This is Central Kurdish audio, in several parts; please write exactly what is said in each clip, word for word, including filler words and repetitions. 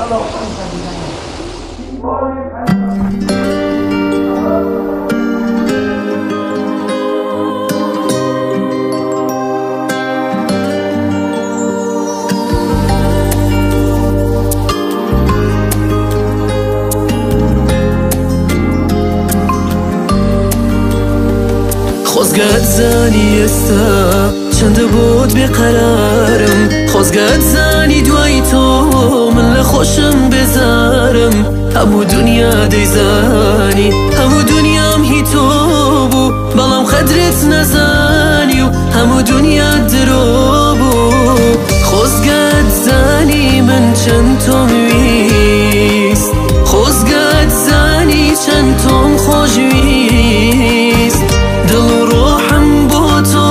خۆزگات زانی ئێستا چەندە بۆت بێقەرارم، خۆزگات زانی دوای تۆ من لە خۆشم بێزارم. هەموو دنیا دەیزانی هەموو دنیام هی تۆ بوو، بەڵام قەدرت نەزانی و هەموو دنیا درۆ بوو. خۆزگات زانی من چەند تۆم ویست، خۆزگات زانی چەند تۆم خۆشویست. دڵ و ڕۆحم بۆ تۆ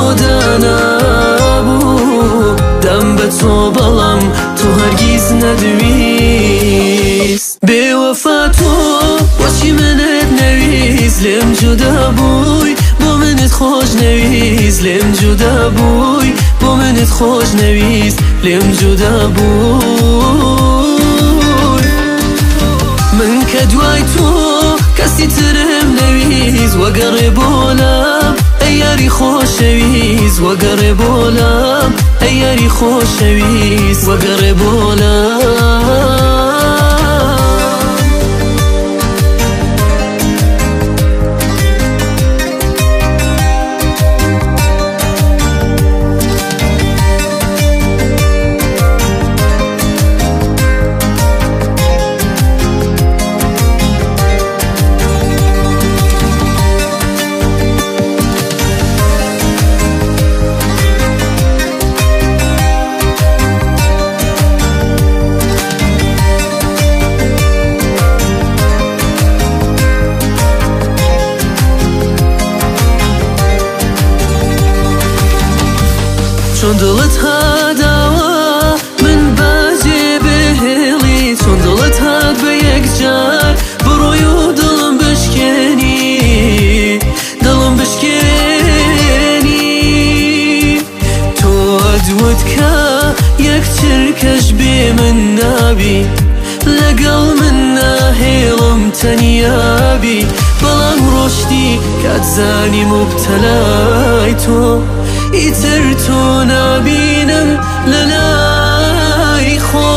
دانابوو، دەم بە تۆ بەڵام تۆ هەرگیز نەدویست. بێوەفا تۆ بۆچی منت نەویست، لێم جودا بووی بۆ منت خۆش نەویست. لێم جودا بووی بۆ منت خۆش نەویست، لێم جودا بووی. من کە دوای تۆ کەسی ترم نەویست، وەگەڕێ بۆلام ئەی یاری خۆشەویست. وەگەڕێ بۆلام ئەی یاری خۆشەویست، وەگەڕێ بۆلام. چۆن دڵت هاداوە من باجێ بهێڵی، چۆن دڵت هات بە یەکجار بڕۆی و دڵم بشکێنی، دڵم بشکێنی. تۆ ئەدوت کە یەک چرکەش بێ من نابی، لەگەڵ من ناهێڵم تەنیابی. بەڵام ڕۆشتی کاتزانی مبتەلای تۆ، ئیتر تۆ نابینم لەلای خۆ.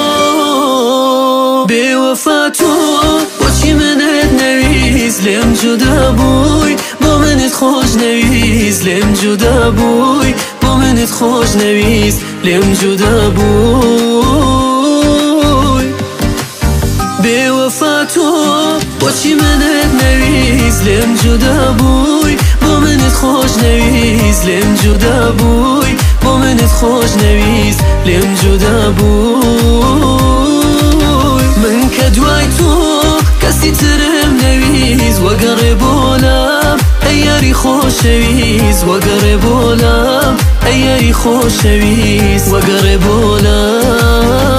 بێوەفا تۆ بۆچی منت نەویست، لێم جودا بووی بۆ منت خۆش نەویست. لێم جودا بووی بۆ منت خۆش نەویست، لێم جودا بووی. بێوەفا تۆ بۆچی منت نەویست، لێم جودا بووی بۆ منت خۆش نەویست. لێم جودا بووی بۆ منت خۆش نەویست، لێم جودا بووی. من کە دوای تۆ کەسی ترم نەویست، وەگەڕێ بۆلام ئەی یاری خۆشەویست. وەگەڕێ بۆلام ئەی یاری خۆشەویست، وەگەڕێ بۆلام.